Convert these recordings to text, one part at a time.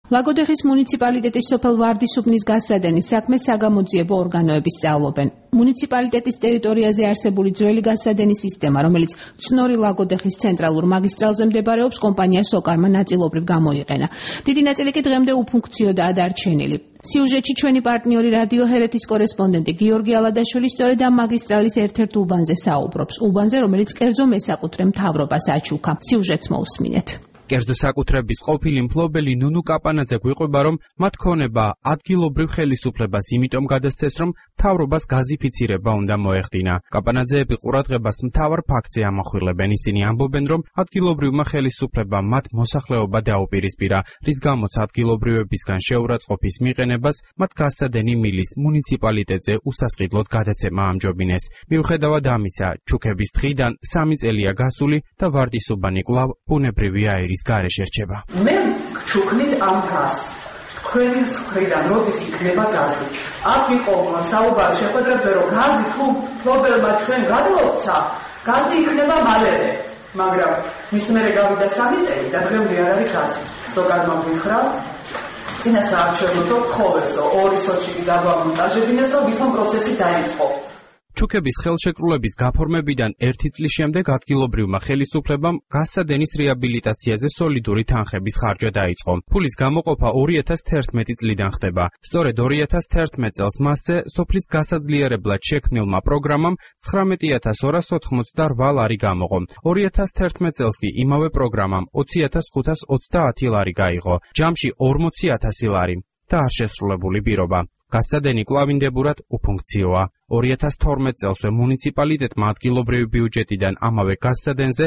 ლაგოდეხის მუნიციპალიტეტის სოფელ ვარდისუბნის გასადენის საქმეს საგამოძიებო ორგანოები სწავლობენ. მუნიციპალიტეტის ტერიტორიაზე არსებული ძველი გასადენის სისტემა, რომელიც ცნორი ლაგოდეხის ცენტრალურ მაგისტრალზე მდებარეობს, კომპანია სოკარმა ნაწილობრივ გამოიყენა. დიდი ნაწილი კი დღემდე უფუნქციოდაა დარჩენილი. სიუჟეტში ჩვენი პარტნიორი რადიო ჰერეთის კორესპონდენტი გიორგი ალადაშვილი სწორედ ამ მაგისტრალის ერთ-ერთ უბანზე საუბრობს. უბანზე, რომელიც კერძო მესაკუთრე მთავრობას აჩუქა. სიუჟეტს მოусმინეთ. კერძო საკუთრების ყოფილი მფლობელი ნუნუ კაპანაძე გვიყვება, რომ მათ ქონება ადგილობრივ ხელისუფლებას იმიტომ გადასცეს, რომ მთავრობას გაზიფიცირება უნდა მოეხდინა. კაპანაძეები ყურადღებას მთავარ ფაქტზე ამახვილებენ. ისინი ამბობენ, რომ ადგილობრივმა ხელისუფლებამ მათ მოსახლეობა დაუპირისპირა, რის გამოც ადგილობრივებისგან შეურაცხყოფის მიყენებას მათ გასადენი მილის მუნიციპალიტეტზე უსასყიდლოდ გადაცემა ამჯობინეს. მიუხედავად ამისა, ჩუქების დღიდან 3 წელია გასული და ვარდისუბანი კვლავ ბუნებრივი აირის გარეშე რჩება. მე ჩუქნით ამ გაზს. თქვენი მხრიდან როდის იქნება გაზი? აქ იყო საუბარი შეხვედრებზე, რომ გაზი თუ ფლობელმა ჩვენ გადაოცა, გაზი იქნება მალევე. მაგრამ მის მერე გავიდა 3 წელი და დღემდე არ არის გაზი. ზოგადმა გითხრა, წინა საარჩევნო ხოვესო 2 სოჩიკი დაბამონტაჟებინეს, რომ ვითომ პროცესი დაიწყო. ჩუქების ხელშეკრულების გაფორმებიდან 1 წლის შემდეგ ადგილობრივმა ხელისუფლებამ გასადენის რეაბილიტაციაზე სოლიდური თანხების ხარჯვა დაიწყო. ფულის გამოყოფა 2011 წლიდან ხდება. სწორედ 2011 წელს მასზე სოფლის გასაძლიერებლად შექმნილმა პროგრამამ 19,288 ლარი გამოყო. 2011 წელს კი იმავე პროგრამამ 20,530 ლარი გაიღო. ჯამში 40,000 ლარი და არ შესრულებული პირობა. გასადენი კვლავინდებურად უფუნქციოა. 2012 წელსვე მუნიციპალიტეტმა ადგილობრივი ბიუჯეტიდან ამავე გასადენზე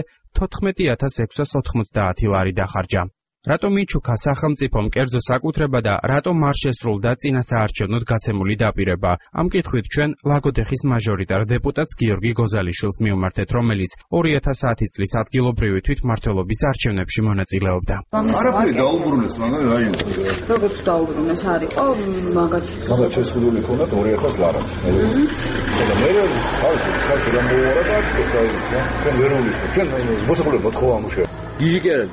14,690 ლარი დახარჯა. რატომ იჩუქა სახელმწიფომ კერძო საკუთრება და რატომ არ შესრულდა წინა საარჩევნოდ გაცემული დაპირება? ამ კითხვით ჩვენ ლაგოდეხის მაჟორიტარ დეპუტატს გიორგი გოზალიშვილს მივმართეთ, რომელიც 2010 წლის ადგილობრივი თვითმმართველობის არჩევნებში მონაწილეობდა. არაფერი დაუბრუნეს, მაგრამ რაიმე. როგორც დაუბრუნეს, არისო მაგათ შესრულებული ქონდა 2,000 ლარი. და მე ხალხი გამოუარა და ეს რაიმე, ჩვენ ვერ ვიყავ. ჩვენ მოსახლეობა ხო ამუშავე. გიჟიკერენ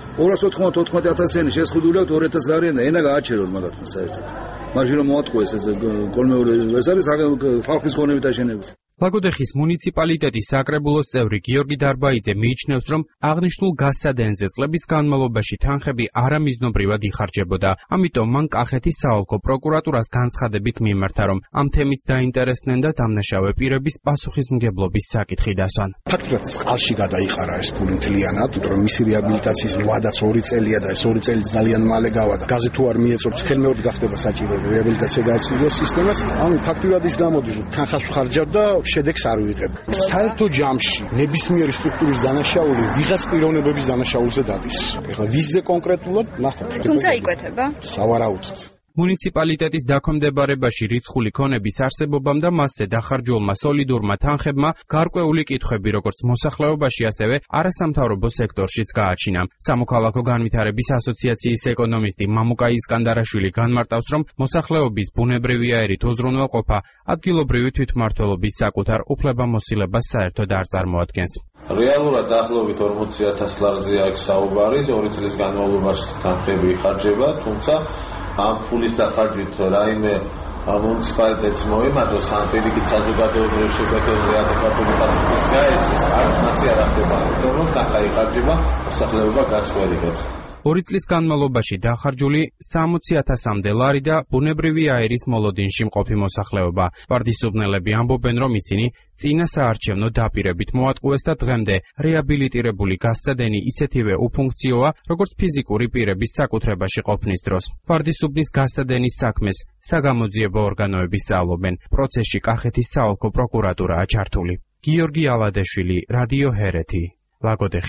294,000 შესხუდულა 2,000 ლარიან და ენა გააჩერონ მაგათმა საერთოდ. მაშინ რომ მოატყუეს ეს კოლმეური ეს არის ხალხის გონებით აშენებული. ლაგოდეხის მუნიციპალიტეტის საკრებულოს წევრი გიორგი დარბაიძე მიიჩნევს, რომ აღნიშნულ გასადენზე წლების განმავლობაში თანხები არამიზნობრივად იხარჯებოდა. ამიტომ მან კახეთის საოლქო პროკურატურას განცხადებით მიმართა, რომ ამ თემით დაინტერესდნენ და დამნაშავე პირების პასუხისმგებლობის საკითხი დასვან. ფაქტობრივად წყალში გადაიყარა ეს ფული მთლიანად, რომ მისი რეაბილიტაციის ვადაც 2 წელია და ეს 2 წელი ძალიან მალე გავადა. გაზი თუ არ მიეწობს, ხელმეორედ გახდება საჭირო რეაბილიტაცია გაეცნიოს სისტემას. ანუ ფაქტობრივად ის გამოდის, რომ თანხას ხარჯავდა შედეგს არ ვიღებ. საერთო ჯამში ნებისმიერი სტრუქტურის დანაშაული ვიღაც პიროვნებების დანაშაულზე დადის. ეხლა ვიზზე კონკრეტულად ნახოთ. თუმცა იკვეთება? სავარაუდოდ. მუნიციპალიტეტის დაქვემდებარებაში რიცხული ქონების არსებობამ და მასზე დახარჯულმა სოლიდურმა თანხებმა გარკვეული კითხვები როგორც მოსახლეობაში, ასევე არასამთავრობო სექტორშიც გააჩინა. სამოქალაქო განვითარების ასოციაციის ეკონომისტი მამუკა ისკანდარაშვილი განმარტავს, რომ მოსახლეობის ბუნებრივი აირით უზრუნველყოფა ადგილობრივი თვითმმართველობის საკუთარ უფლებამოსილებას საერთოდ არ წარმოადგენს. რეალურად დაახლოებით 40,000 ლარზეა აქ საუბარი, 2 წლის განმავლობაში თანხები იხარჯება, თუმცა ამ ფულის დახარჯვით რაიმე მუნიციპალიტეტს მოემართოს ან პირიქით საზოგადოებრივი შეკვეთებზე ადეკვატური პასუხის გაეცეს, არც მასი არ ახდება, რომ თანხა იხარჯება, მოსახლეობა გასვერიგებს. 2 წლის განმავლობაში დახარჯული 60,000-მდე ლარი და ბუნებრივი აირის მოლოდინში მყოფი მოსახლეობა. ვარდისუბნელები ამბობენ, რომ ისინი წინა საარჩევნო დაპირებით მოატყუეს და დღემდე რეაბილიტირებული გასადენი ისეთივე უფუნქციოა, როგორც ფიზიკური პირების საკუთრებაში ყოფნის დროს. ვარდისუბნის გასადენის საქმეს საგამოძიებო ორგანოები სწავლობენ. პროცესში კახეთის საოლქო პროკურატურაა ჩართული. გიორგი ალადაშვილი, რადიო ჰერეთი, ლაგოდეხი.